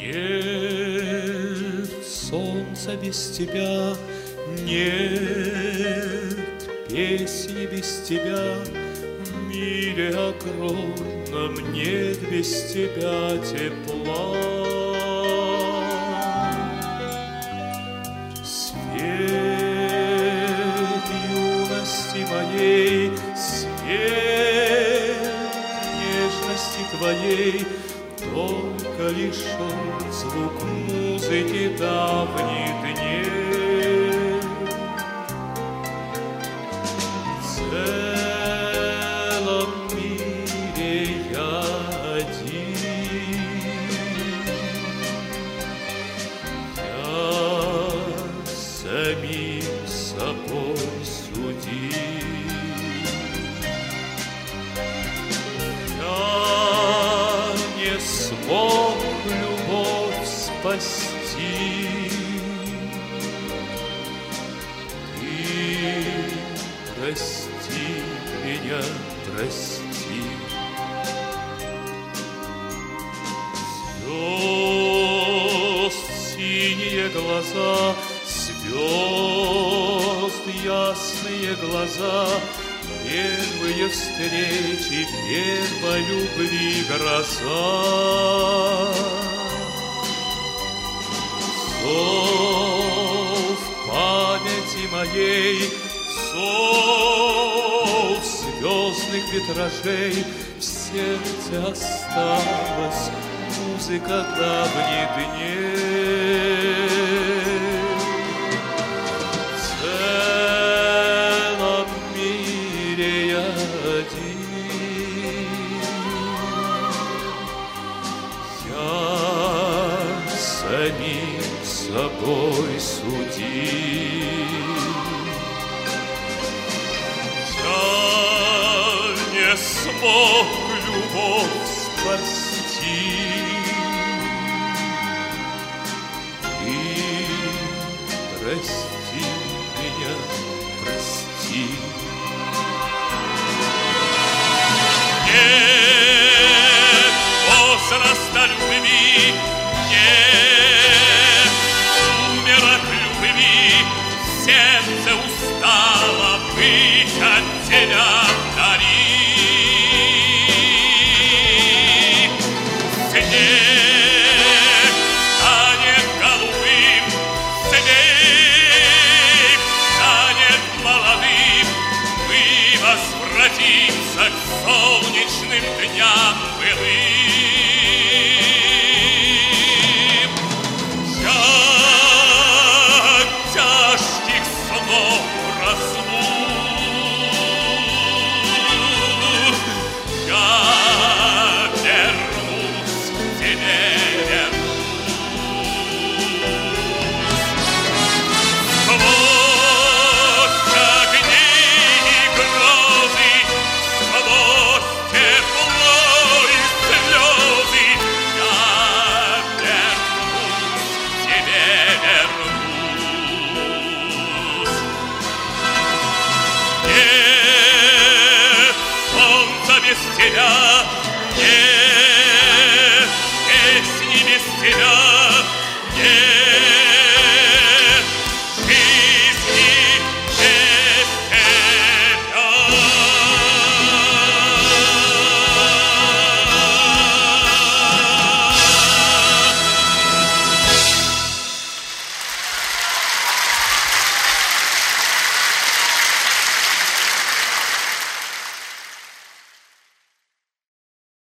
Нет солнца без тебя, нет песни без тебя, в мире огромном нет без тебя тепла. Свет юности моей, свет нежности твоей, только лишь он, звук музыки давних дней. В целом мире я один, я самим собой судим. Смог любовь спасти. Ты прости меня, прости. Звезд синие глаза, звезд ясные глаза, первые встречи, первой любви гроза. Зов памяти моей, зов звездных витражей, в сердце осталась музыка давних дней. Самим собой судим. Я не смог любовь спасти. Ты прости меня, прости. Нет возраста любви, нет, умер от любви, сердце устало быть от тебя вдали. Снег станет голубым, снег станет молодым, мы возвратимся к солнечным дням былым. Без тебя, нет песни без тебя.